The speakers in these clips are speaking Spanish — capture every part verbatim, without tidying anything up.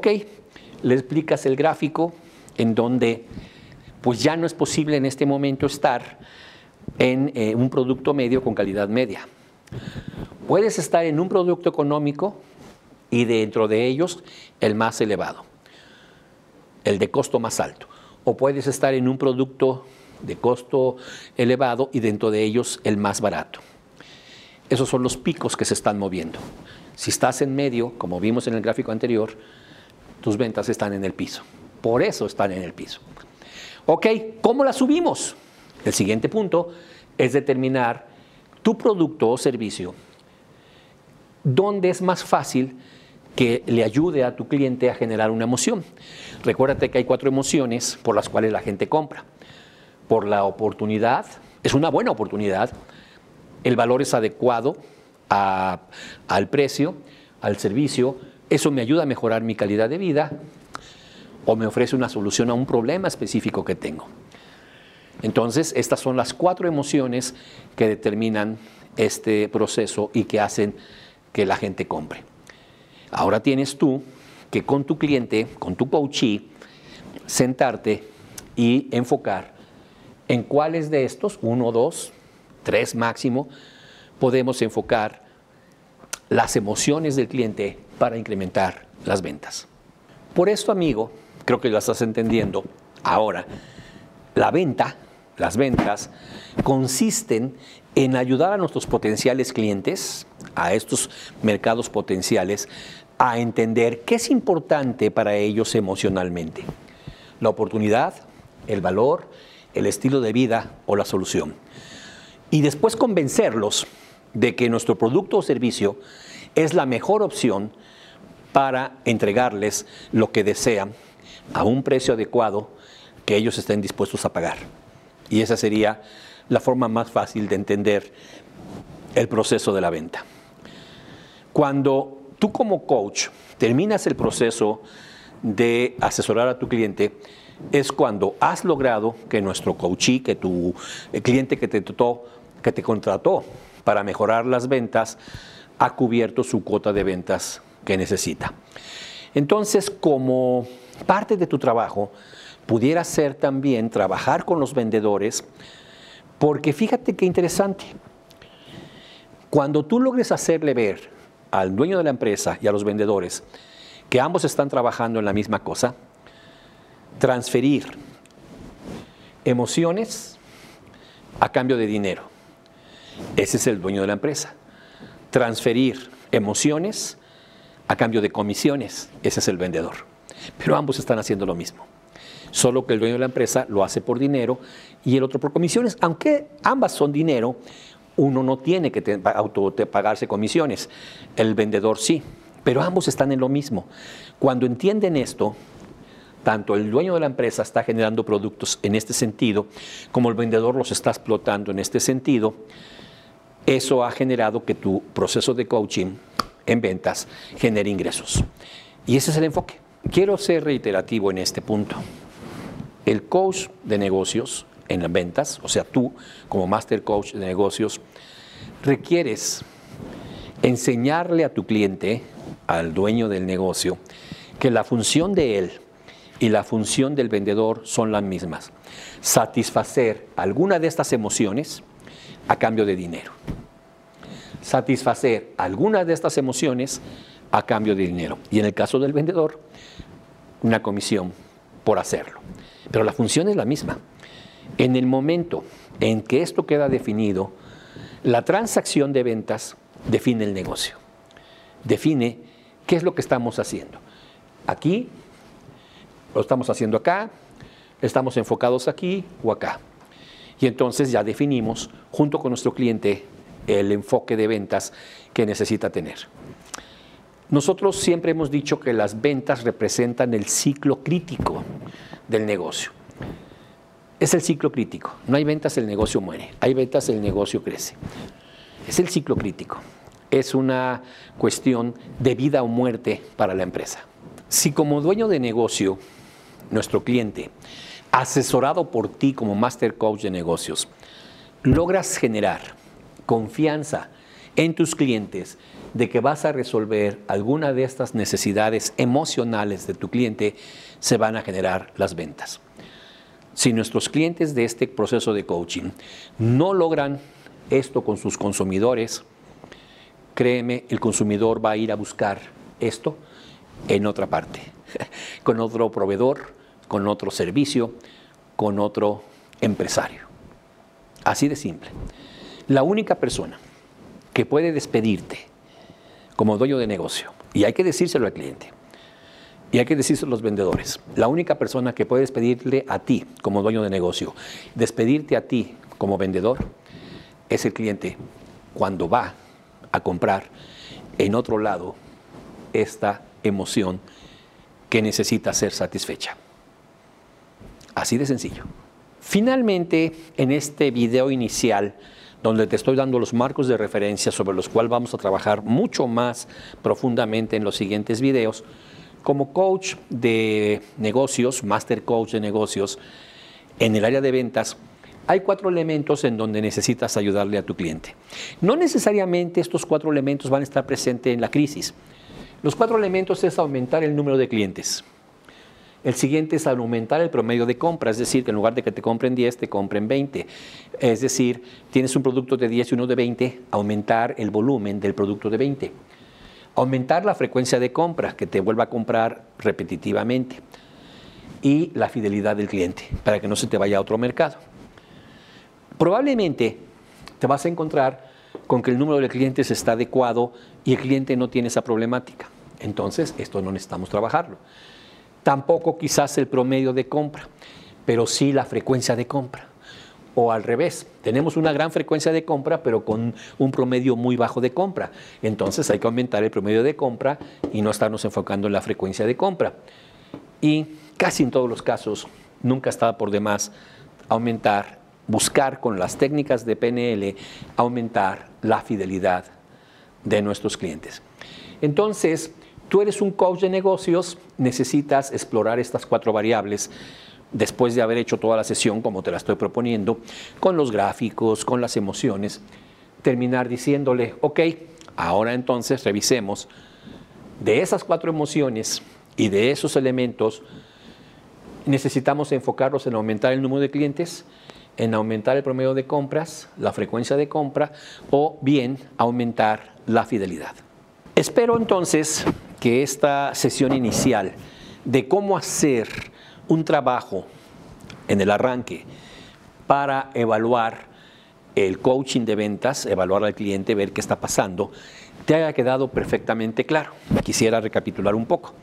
Ok, le explicas el gráfico en donde pues ya no es posible en este momento estar en eh, un producto medio con calidad media. Puedes estar en un producto económico y dentro de ellos el más elevado, el de costo más alto. O puedes estar en un producto de costo elevado y dentro de ellos el más barato. Esos son los picos que se están moviendo. Si estás en medio, como vimos en el gráfico anterior, tus ventas están en el piso. Por eso están en el piso. Ok, ¿cómo las subimos? El siguiente punto es determinar tu producto o servicio, dónde es más fácil que le ayude a tu cliente a generar una emoción. Recuérdate que hay cuatro emociones por las cuales la gente compra. Por la oportunidad, es una buena oportunidad, el valor es adecuado a, al precio, al servicio, eso me ayuda a mejorar mi calidad de vida o me ofrece una solución a un problema específico que tengo. Entonces, estas son las cuatro emociones que determinan este proceso y que hacen que la gente compre. Ahora tienes tú que con tu cliente, con tu coachee, sentarte y enfocar en cuáles de estos, uno, dos, tres máximo, podemos enfocar las emociones del cliente para incrementar las ventas. Por esto, amigo, creo que lo estás entendiendo. Ahora, la venta, las ventas, consisten en ayudar a nuestros potenciales clientes, a estos mercados potenciales, a entender qué es importante para ellos emocionalmente. La oportunidad, el valor, el estilo de vida o la solución. Y después convencerlos de que nuestro producto o servicio es la mejor opción para entregarles lo que desean a un precio adecuado que ellos estén dispuestos a pagar. Y esa sería la forma más fácil de entender el proceso de la venta. Cuando tú como coach terminas el proceso de asesorar a tu cliente, es cuando has logrado que nuestro coachee, que tu el cliente que te, trató, que te contrató para mejorar las ventas, ha cubierto su cuota de ventas que necesita. Entonces, como parte de tu trabajo, pudiera ser también trabajar con los vendedores, porque fíjate qué interesante. Cuando tú logres hacerle ver al dueño de la empresa y a los vendedores que ambos están trabajando en la misma cosa, transferir emociones a cambio de dinero. Ese es el dueño de la empresa. Transferir emociones a cambio de comisiones. Ese es el vendedor. Pero ambos están haciendo lo mismo. Solo que el dueño de la empresa lo hace por dinero y el otro por comisiones. Aunque ambas son dinero, uno no tiene que te, auto, te pagarse comisiones. El vendedor sí. Pero ambos están en lo mismo. Cuando entienden esto, tanto el dueño de la empresa está generando productos en este sentido, como el vendedor los está explotando en este sentido, eso ha generado que tu proceso de coaching en ventas genere ingresos. Y ese es el enfoque. Quiero ser reiterativo en este punto. El coach de negocios en las ventas, o sea, tú como Master Coach de negocios, requieres enseñarle a tu cliente, al dueño del negocio, que la función de él y la función del vendedor son las mismas. Satisfacer alguna de estas emociones a cambio de dinero. Satisfacer alguna de estas emociones a cambio de dinero. Y en el caso del vendedor, una comisión por hacerlo. Pero la función es la misma. En el momento en que esto queda definido, la transacción de ventas define el negocio. Define qué es lo que estamos haciendo. Aquí, lo estamos haciendo acá, estamos enfocados aquí o acá. Y entonces ya definimos, junto con nuestro cliente, el enfoque de ventas que necesita tener. Nosotros siempre hemos dicho que las ventas representan el ciclo crítico del negocio. Es el ciclo crítico. No hay ventas, el negocio muere. Hay ventas, el negocio crece. Es el ciclo crítico. Es una cuestión de vida o muerte para la empresa. Si como dueño de negocio, nuestro cliente, asesorado por ti como Master Coach de negocios, logras generar confianza en tus clientes de que vas a resolver alguna de estas necesidades emocionales de tu cliente, se van a generar las ventas. Si nuestros clientes de este proceso de coaching no logran esto con sus consumidores, créeme, el consumidor va a ir a buscar esto en otra parte, con otro proveedor, con otro servicio, con otro empresario. Así de simple. La única persona que puede despedirte como dueño de negocio, y hay que decírselo al cliente, y hay que decírselo a los vendedores, la única persona que puede despedirle a ti como dueño de negocio, despedirte a ti como vendedor, es el cliente cuando va a comprar en otro lado esta emoción que necesita ser satisfecha. Así de sencillo. Finalmente, en este video inicial, donde te estoy dando los marcos de referencia sobre los cuales vamos a trabajar mucho más profundamente en los siguientes videos, como coach de negocios, master coach de negocios, en el área de ventas, hay cuatro elementos en donde necesitas ayudarle a tu cliente. No necesariamente estos cuatro elementos van a estar presentes en la crisis. Los cuatro elementos es aumentar el número de clientes. El siguiente es aumentar el promedio de compra, es decir, que en lugar de que te compren diez, te compren veinte. Es decir, tienes un producto de diez y uno de veinte, aumentar el volumen del producto de veinte. Aumentar la frecuencia de compra, que te vuelva a comprar repetitivamente. Y la fidelidad del cliente, para que no se te vaya a otro mercado. Probablemente te vas a encontrar con que el número de clientes está adecuado y el cliente no tiene esa problemática. Entonces, esto no necesitamos trabajarlo. Tampoco quizás el promedio de compra, pero sí la frecuencia de compra. O al revés, tenemos una gran frecuencia de compra, pero con un promedio muy bajo de compra. Entonces hay que aumentar el promedio de compra y no estarnos enfocando en la frecuencia de compra. Y casi en todos los casos, nunca está por demás aumentar, buscar con las técnicas de P N L, aumentar la fidelidad de nuestros clientes. Entonces, tú eres un coach de negocios, necesitas explorar estas cuatro variables después de haber hecho toda la sesión como te la estoy proponiendo, con los gráficos, con las emociones, terminar diciéndole, ok, ahora entonces revisemos de esas cuatro emociones y de esos elementos, necesitamos enfocarlos en aumentar el número de clientes, en aumentar el promedio de compras, la frecuencia de compra o bien aumentar la fidelidad. Espero entonces que esta sesión inicial de cómo hacer un trabajo en el arranque para evaluar el coaching de ventas, evaluar al cliente, ver qué está pasando, te haya quedado perfectamente claro. Quisiera recapitular un poco.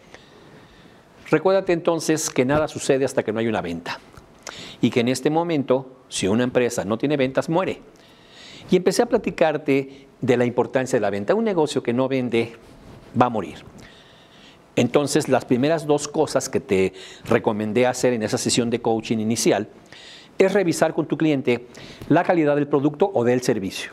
Recuérdate entonces que nada sucede hasta que no hay una venta y que en este momento, si una empresa no tiene ventas, muere. Y empecé a platicarte de la importancia de la venta. Un negocio que no vende va a morir. Entonces, las primeras dos cosas que te recomendé hacer en esa sesión de coaching inicial es revisar con tu cliente la calidad del producto o del servicio.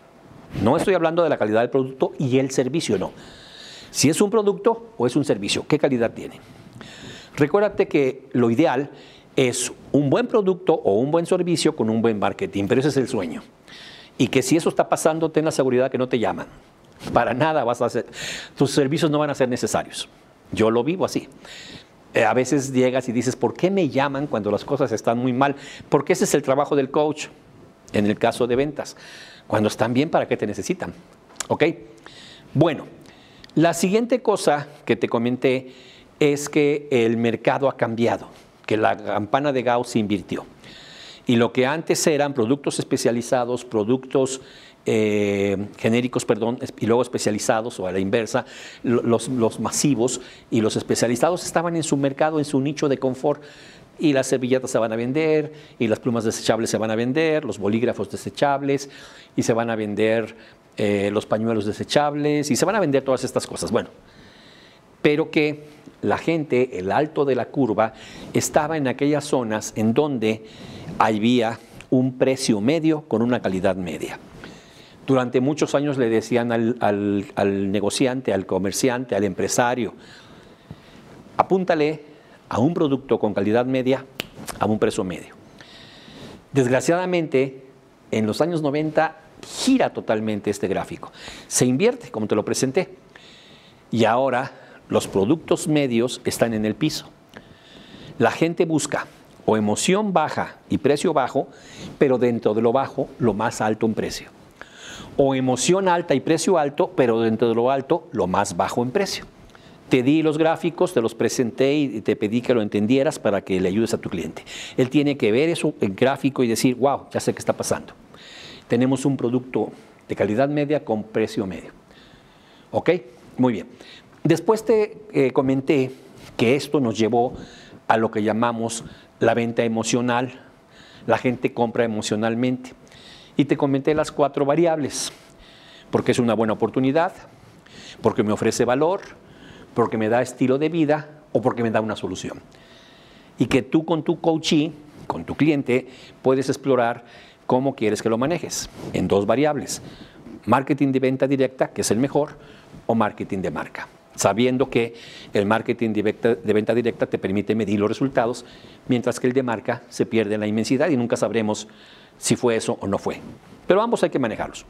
No estoy hablando de la calidad del producto y el servicio, no. Si es un producto o es un servicio, ¿qué calidad tiene? Recuérdate que lo ideal es un buen producto o un buen servicio con un buen marketing, pero ese es el sueño. Y que si eso está pasando, ten la seguridad que no te llaman. Para nada vas a hacer, tus servicios no van a ser necesarios. Yo lo vivo así. Eh, a veces llegas y dices, ¿por qué me llaman cuando las cosas están muy mal? Porque ese es el trabajo del coach, en el caso de ventas. Cuando están bien, ¿para qué te necesitan? ¿Ok? Bueno, la siguiente cosa que te comenté es que el mercado ha cambiado, que la campana de Gauss se invirtió. Y lo que antes eran productos especializados, productos eh, genéricos, perdón, y luego especializados, o a la inversa, los, los masivos y los especializados estaban en su mercado, en su nicho de confort. Y las servilletas se van a vender, y las plumas desechables se van a vender, los bolígrafos desechables, y se van a vender eh, los pañuelos desechables, y se van a vender todas estas cosas. Bueno, pero que la gente, el alto de la curva, estaba en aquellas zonas en donde había un precio medio con una calidad media. Durante muchos años le decían al, al, al negociante, al comerciante, al empresario, apúntale a un producto con calidad media a un precio medio. Desgraciadamente, en los años noventa gira totalmente este gráfico. Se invierte, como te lo presenté. Y ahora los productos medios están en el piso. La gente busca o emoción baja y precio bajo, pero dentro de lo bajo, lo más alto en precio. O emoción alta y precio alto, pero dentro de lo alto, lo más bajo en precio. Te di los gráficos, te los presenté y te pedí que lo entendieras para que le ayudes a tu cliente. Él tiene que ver eso, el gráfico, y decir, wow, ya sé qué está pasando. Tenemos un producto de calidad media con precio medio. ¿Ok? Muy bien. Después te eh, comenté que esto nos llevó a lo que llamamos la venta emocional. La gente compra emocionalmente. Y te comenté las cuatro variables. Porque es una buena oportunidad, porque me ofrece valor, porque me da estilo de vida o porque me da una solución. Y que tú con tu coachee, con tu cliente, puedes explorar cómo quieres que lo manejes en dos variables. Marketing de venta directa, que es el mejor, o marketing de marca. Sabiendo que el marketing de venta, de venta directa te permite medir los resultados, mientras que el de marca se pierde en la inmensidad y nunca sabremos si fue eso o no fue. Pero ambos hay que manejarlos.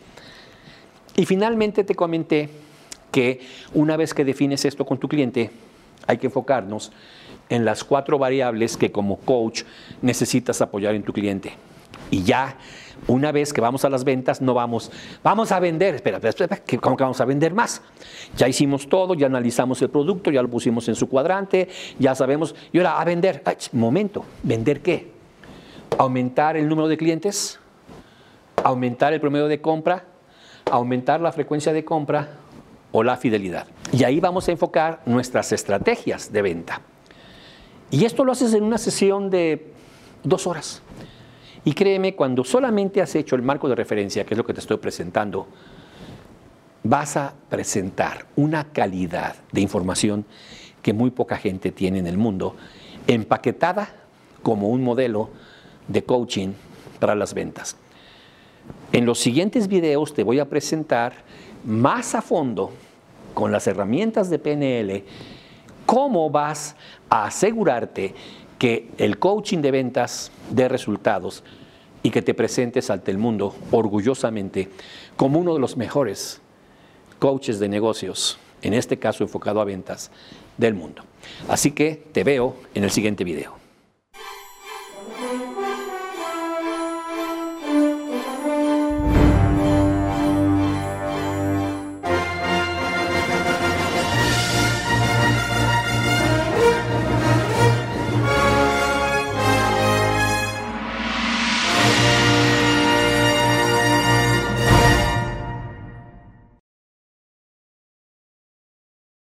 Y finalmente te comenté que una vez que defines esto con tu cliente, hay que enfocarnos en las cuatro variables que como coach necesitas apoyar en tu cliente. Y ya, una vez que vamos a las ventas, no vamos, vamos a vender, espera, espera, espera, ¿cómo que vamos a vender más? Ya hicimos todo, ya analizamos el producto, ya lo pusimos en su cuadrante, ya sabemos, y ahora a vender. Ay, momento, ¿vender qué? ¿Aumentar el número de clientes? ¿Aumentar el promedio de compra? ¿Aumentar la frecuencia de compra? ¿O la fidelidad? Y ahí vamos a enfocar nuestras estrategias de venta. Y esto lo haces en una sesión de dos horas. Y créeme, cuando solamente has hecho el marco de referencia, que es lo que te estoy presentando, vas a presentar una calidad de información que muy poca gente tiene en el mundo, empaquetada como un modelo de coaching para las ventas. En los siguientes videos te voy a presentar más a fondo, con las herramientas de P N L, cómo vas a asegurarte que el coaching de ventas dé resultados y que te presentes ante el mundo orgullosamente como uno de los mejores coaches de negocios, en este caso enfocado a ventas, del mundo. Así que te veo en el siguiente video.